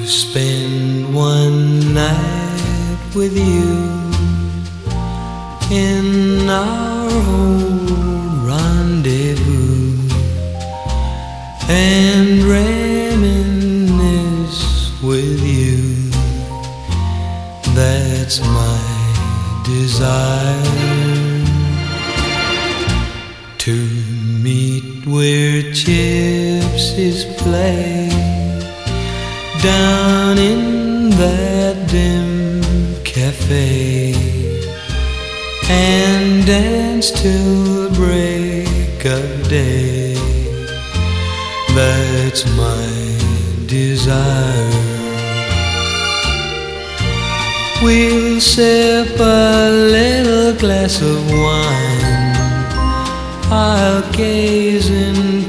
spend one night with you in our old rendezvous and reminisce with you. That's my desire, to meet where gypsies play down in that dim cafe and dance till break of day. That's my desire. We'll sip a little glass of wine, I'll gaze into